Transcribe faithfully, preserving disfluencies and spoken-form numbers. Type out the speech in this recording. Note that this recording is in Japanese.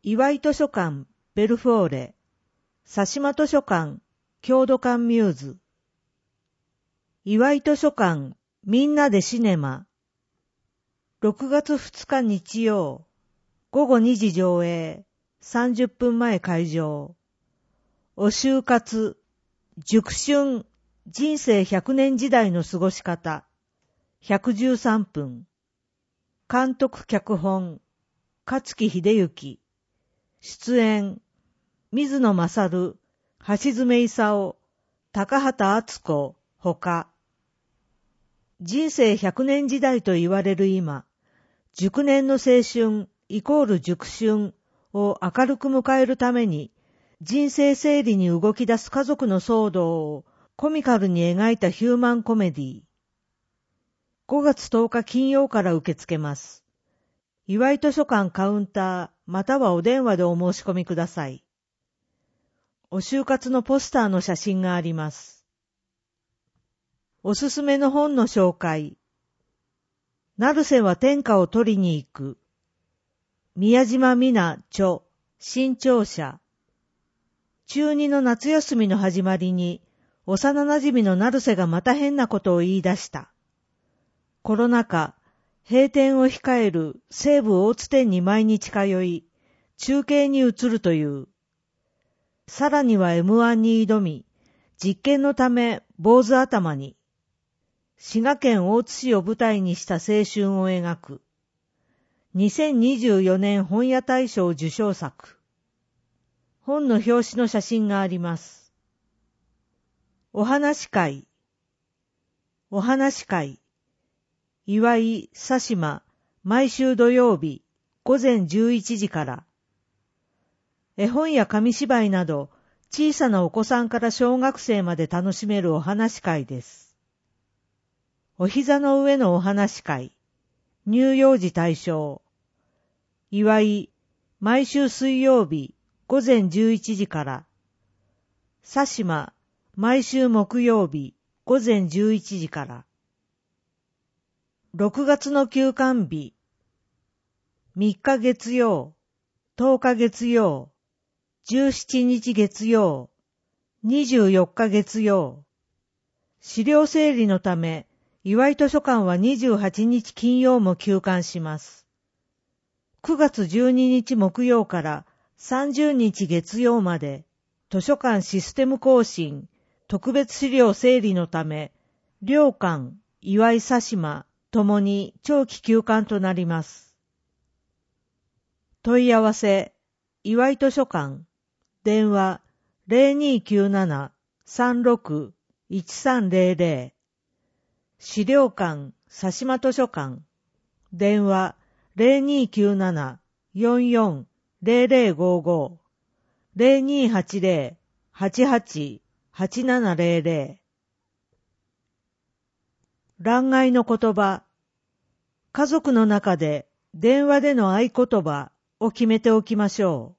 岩井図書館ベルフォーレ、佐島図書館郷土館ミューズ、岩井図書館みんなでシネマ、ろくがつふつか日曜、ごごにじ上映、さんじゅっぷんまえ開場。お就活、熟春、人生ひゃくねん時代の過ごし方、ひゃくじゅうさんぷん。監督脚本、勝木秀幸。出演、水野勝、橋爪功、高畑敦子、ほか。人生ひゃくねん時代と言われる今、熟年の青春イコール熟春を明るく迎えるために、人生整理に動き出す家族の騒動をコミカルに描いたヒューマンコメディ。ごがつとおか金曜から受け付けます。岩井図書館カウンターまたはお電話でお申し込みください。お就活のポスターの写真があります。おすすめの本の紹介。成瀬は天下を取りに行く。宮島美奈著、新潮社。中二の夏休みの始まりに、幼馴染の成瀬がまた変なことを言い出した。コロナ禍、閉店を控える西武大津店に毎日通い、中継に移るという。さらには エムワン に挑み、実験のため坊主頭に。滋賀県大津市を舞台にした青春を描く。にせんにじゅうよねん本屋大賞受賞作。本の表紙の写真があります。お話会。お話会。岩井、佐島、毎週土曜日、ごぜんじゅういちじから。絵本や紙芝居など、小さなお子さんから小学生まで楽しめるお話会です。お膝の上のお話会。乳幼児対象。岩井、毎週水曜日、ごぜんじゅういちじから。佐島、毎週木曜日、ごぜんじゅういちじから。ろくがつの休館日。みっか月曜、とおか月曜、じゅうしちにち月曜、にじゅうよっか月曜。資料整理のため、岩井図書館はにじゅうはちにち金曜も休館します。くがつじゅうににち木曜からさんじゅうにち月曜まで、図書館システム更新、特別資料整理のため、両館、岩井佐島、ともに長期休館となります。問い合わせ、岩井図書館、電話 ゼロにーきゅうなな さんろく いちさんゼロゼロ、資料館、佐島図書館、電話 ゼロにーきゅうなな よんよん ゼロゼロごご、ゼロにーはちゼロ はちはち はちななゼロゼロ。欄外の言葉。家族の中で電話での合言葉を決めておきましょう。